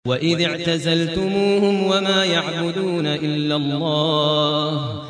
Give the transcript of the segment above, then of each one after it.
وإذ اعتزلتموهم وما يعبدون إلا الله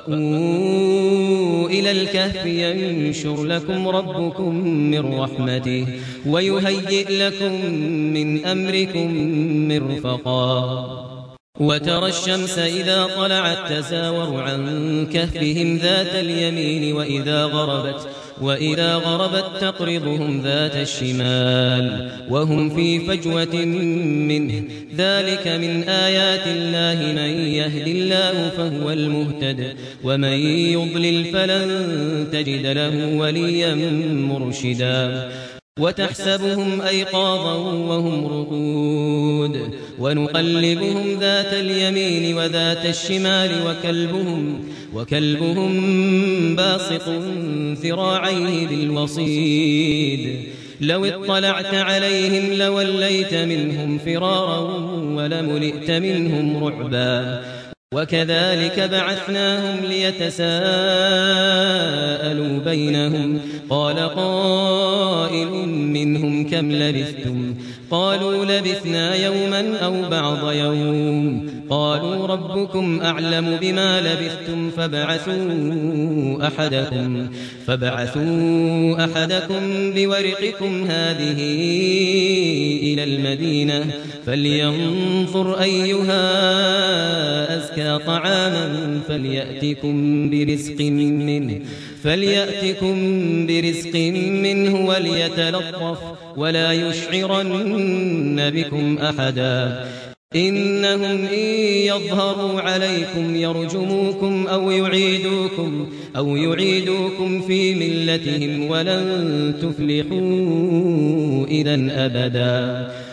فأووا إلى الكهف ينشر لكم ربكم من رحمته ويهيئ لكم من أمركم مرفقا وترى الشمس إذا طلعت تزاور عن كهفهم ذات اليمين وإذا غربت تقرضهم ذات الشمال وهم في فجوة منه ذلك من آيات الله من يهد الله فهو المهتد ومن يضلل فلن تجد له وليا مرشدا وتحسبهم أيقاظا وهم رقود ونقلبهم ذات اليمين وذات الشمال وكلبهم باسط ذراعيه بالوصيد لو اطلعت عليهم لوليت منهم فرارا ولملئت منهم رعبا وكذلك بعثناهم ليتساءلوا بينهم قال قائل منهم كم لبثتم قالوا لبثنا يوما أو بعض يوم قالوا ربكم أعلم بما لبثتم فابعثوا أحدكم بورقكم هذه إلى المدينة فلينظر أيها أزكى طعاما فليأتكم برزق منه وليتلطف ولا يشعرن بكم أحدا إنهم إن يظهروا عليكم يرجموكم أو يعيدوكم في ملتهم ولن تفلحوا إذا أبدا